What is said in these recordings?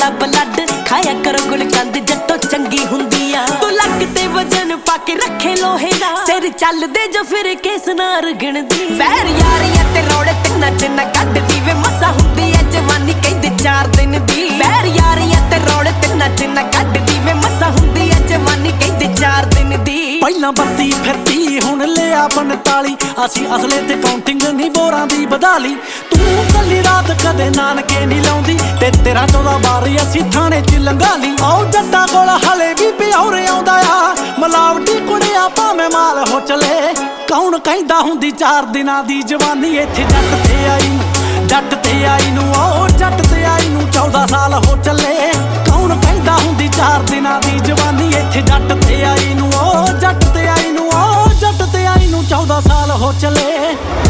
दा ब्लड खाया करो गुलकंद जट्टो चंगी हुंदी आ तू लक ते वजन पाके रखे लोहे दा सिर चल दे जो फिर केस नार गिणदी वैर यारियां ते रोड़े तिन्ना चिन्ना कड्डदी वे मसा हुंदी ऐ जवानी कहंदे 4 दिन दी वैर यारियां ते रोड़े तिन्ना चिन्ना कड्डदी वे मसा हुंदी ऐ जवानी कहंदे 4 दिन दी ਪਹਿਲਾਂ 32 फिरती हुण लिया 45 ਅਸੀਂ ਅਸਲੇ ਤੇ ਕਾਊਂਟਿੰਗ ਨਹੀਂ ਬੋਰਾਂ ਦੀ ਵਧਾਲੀ ਤੂੰ ਕੱਲੀ ਰਾਤ ਕਦੇ ਨਾਨਕੇ ਨਹੀਂ ਲਾਉਂਦੀ ਤੇ ਤੇਰਾ 14 ਵਾਰੀ ਅਸੀਂ ਥਾਣੇ 'ਚ ਲੰਘਾਲੀ ਆਓ ਜੱਟਾਂ ਕੋਲ ਹਲੇ ਵੀ ਪਿਓਰੇ ਆਉਂਦਾ ਆ ਮਲਾਵਟੀ ਕੁੜੀਆਂ ਭਾਵੇਂ ਮਾਲ ਹੋ ਚਲੇ ਕੌਣ ਕਹਿੰਦਾ ਹੁੰਦੀ 4 ਦਿਨਾਂ ਦੀ ਜਵਾਨੀ ਇੱਥੇ ਜੱਟ ਤੇ ਆਈ ਨੂੰ ਆਓ ਜੱਟ ਤੇ ਆਈ ਨੂੰ 14 ਸਾਲ ਹੋ ਚੱਲੇ ਕੌਣ ਕਹਿੰਦਾ ਹੁੰਦੀ 4 ਦਿਨਾਂ ਦੀ ਜਵਾਨੀ ਇੱਥੇ ਜੱਟ ਤੇ ਆਈ ਨੂੰ ਆਓ ਜੱਟ ਤੇ ਆਈ ਨੂੰ ਆਓ ਜੱਟ ਤੇ ਆਈ ਨੂੰ 14 ਸਾਲ ਹੋ ਚੱਲੇ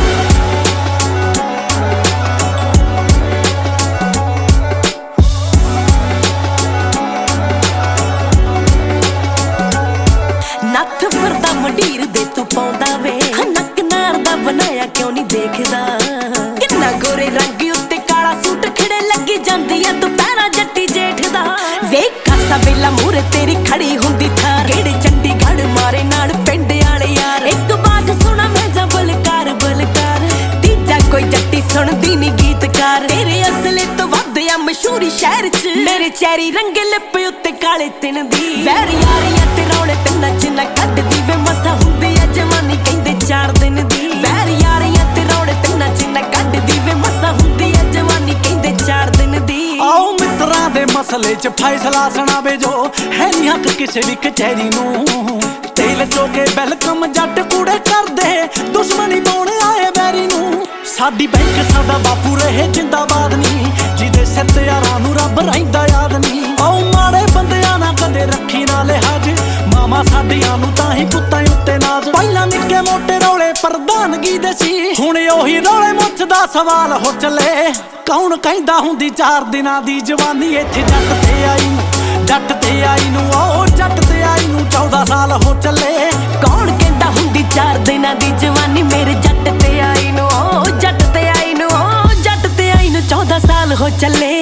ਨੱਥ ਫਿਰਦਾ ਮੰਡੀਰ ਦੇ ਤੂੰ ਪਾਉਂਦਾ ਵੇ ਨੱਕ ਨਾਰ ਦਾ ਬਣਾਇਆ ਕਿਉਂ ਨਹੀਂ ਦੇਖਦਾ ਕਿੰਨਾ ਗੋਰੇ ਰੰਗ ਉੱਤੇ ਕਾਲਾ ਸੂਟ ਖਿੜੇ ਲੱਗੀ ਜਾਂਦੀ ਆ ਤੂੰ ਪੈਰਾ ਜੱਟੀ ਜੇਠ ਦਾ ਵੇਖ ਕਾਸਾ ਵੇਲਾ ਮੂਰੇ ਤੇਰੀ ਖੜੀ ਹੁੰਦੀ ਥਾਰ ਕਿਹੜੇ ਚੰਡੀਗੜ੍ਹ ਮਾਰੇ ਨਾਲ ਪਿੰਡ ਵਾਲੇ ਯਾਰ ਇੱਕ ਬਾਤ ਸੁਣਾ ਮੈਂ ਜਾਂ ਬਲਕਾਰ ਤੀਜਾ ਕੋਈ ਜੱਟੀ ਸੁਣਦੀ ਨੀ ਗੀਤਕਾਰ ਤੇਰੇ ਅਸਲੇ ਤੋਂ ਵੱਧ ਆ ਮਸ਼ਹੂਰੀ ਸ਼ਹਿਰ 'ਚ ਮੇਰੇ ਚਿਹਰੇ ਰੰਗੇ ਲਿਪ ਉੱਤੇ ਕਾਲੇ ਤਿੰਨ ਦੀ ਵੈਰ ਯਾਰੀਆਂ ਤੇ ਰੌਲੇ ਤਿੰਨਾਂ ਚਿੰਨਾ ਕੱਢਦੀ ਵੇ ਮਸਾ ਹੁੰਦੀ ਆ ਜਵਾਨੀ ਕਹਿੰਦੇ 4 ਦਿਨ ਦੀ ਵੈਰ ਯਾਰੀਆਂ ਤੇ ਰੌਲੇ ਤਿੰਨਾਂ ਚਿੰਨਾ ਕੱਢਦੀ ਵੇ ਮਸਾ ਹੁੰਦੀ ਆ ਜਵਾਨੀ ਕਹਿੰਦੇ 4 ਦਿਨ ਦੀ ਆਓ ਮਿੱਤਰਾਂ ਦੇ ਮਸਲੇ 'ਚ ਫੈਸਲਾ ਸੁਣਾਵੇ ਜੋ ਹੈ ਨੀ ਹੱਕ ਕਿਸੇ ਵੀ ਕਚਹਿਰੀ ਨੂੰ ਤੇਲ ਚੋ ਕੇ ਵੈਲਕਮ ਜੱਟ ਕੂੜੇ ਕਰਦੇ ਦੁਸ਼ਮਣੀ ਪਾਉਣ ਆਏ ਵੈਰੀ ਨੂੰ ਸਾਡੀ ਬੈਂਕ ਸਾਡਾ ਬਾਪੂ ਰਹੇ ਜਿੰਦਾਬਾਦ ਨਹੀਂ ਜਿਹਦੇ ਸਿਰ ਤੇ ਯਾਰਾਂ ਨੂੰ ਰੱਬ ਰਹਿੰਦਾ ਯਾਦ ਨਹੀਂ ਆਓ ਮਾੜੇ ਬੰਦਿਆਂ ਨਾਲ ਕਦੇ ਰੱਖੀ ਨਾ ਲਿਹਾਜ ਮਾਮਾ ਸਾਡੀਆਂ ਨੂੰ ਤਾਂ ਹੀ ਪੁੱਤਾਂ ਉੱਤੇ ਨਾਜ਼ ਪਹਿਲਾਂ ਨਿੱਕੇ ਮੋਟੇ ਰੌਲੇ ਪ੍ਰਧਾਨਗੀ ਦੇ ਸੀ ਹੁਣ ਉਹੀ ਰੌਲੇ ਮੁੱਛ ਦਾ ਸਵਾਲ ਹੋ ਚੱਲੇ ਕੌਣ ਕਹਿੰਦਾ ਹੁੰਦੀ 4 ਦਿਨਾਂ ਦੀ ਜਵਾਨੀ ਇੱਥੇ ਜੱਟ ਤੇ ਆਈ ਨੂੰ ਆਓ ਜੱਟ ਤੇ ਆਈ ਨੂੰ 14 ਸਾਲ ਹੋ ਚੱਲੇ ਕੌਣ ਕਹਿੰਦਾ ਹੁੰਦੀ 4 ਦਿਨਾਂ ਦੀ ਜਵਾਨੀ ਮੇਰੇ ਜੱਟ ਤੇ ਆਈ ਨੂੰ ਓ ਜੱਟ ਤੇ ਆਈ ਨੂੰ 14 ਸਾਲ ਹੋ ਚੱਲੇ